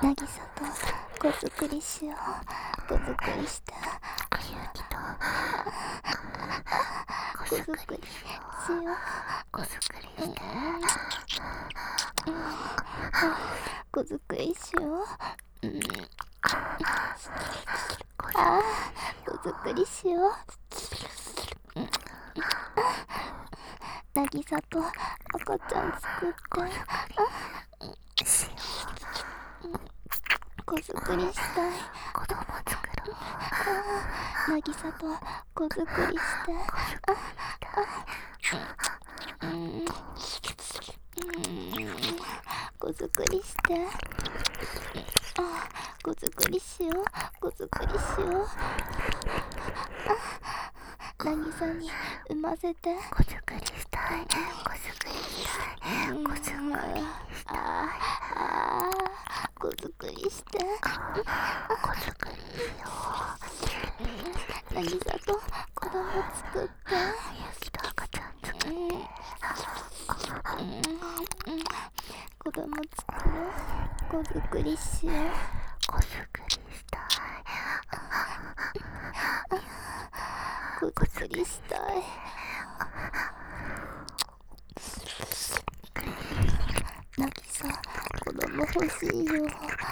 なぎさと子作りしよう。子作りしてゆうきと子作りしよう。 子作りして子作りしよう。子作りしよう。なぎさと赤ちゃん作って子作りしたい。 子供作ろう。 なぎさと子作りして子作りして子作りしよう。子作りしよう。なぎさに産ませて子作りしたい。子作りしたい。子作りしたい。 子作りして子作りしよなぎさと子供作ってゆうきと赤ちゃん作って子供作ろう。子作りしよう。 子作りしたい。 子作りしたい。なぎさ子供欲しいよ。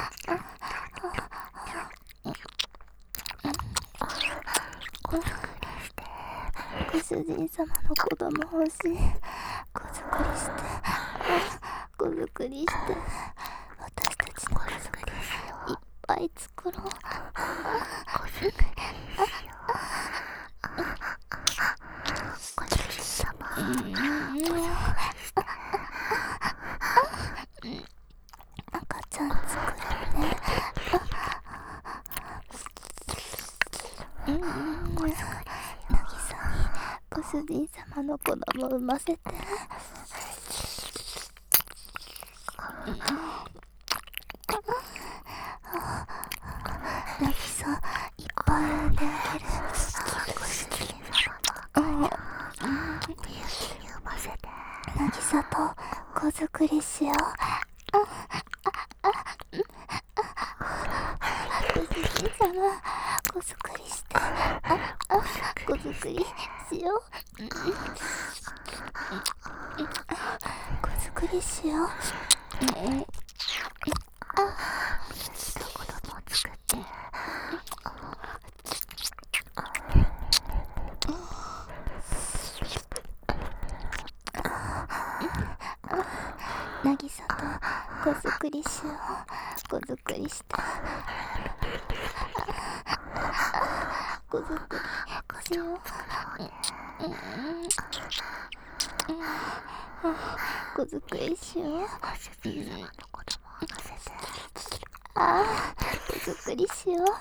ご主人様の子供欲しい。子作りして子作りして私たちの子作りいっぱい作ろう。 子作りしよう。ご主人様子作りして赤ちゃん作るね。なぎさにご主人様の子供産ませて。なぎさいっぱい産んであげる。 ご主人様のみゆきに産ませて。 なぎさと子作りしよう。ご主人様子作りして子作りしよう。子作りしよう。 子供を作ってなぎさと子作りしよう。子作りして子作りしよう。子作りしよう。 ご主人様の子供を産ませて。 子作りしよう。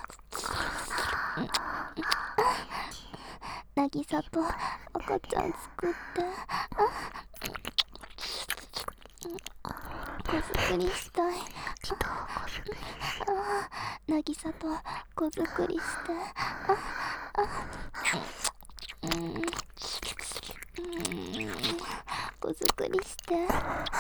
なぎさと赤ちゃん作って子作りしたい。なぎさと子作りして子作りして